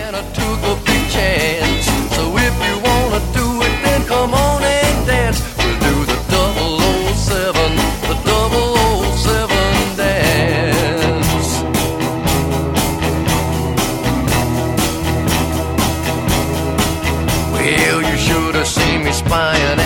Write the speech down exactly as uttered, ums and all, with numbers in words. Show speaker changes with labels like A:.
A: and I took a big chance. So if you wanna do it, then come on and dance. We'll do the double oh seven, the double oh seven dance. Well, you should have seen me spying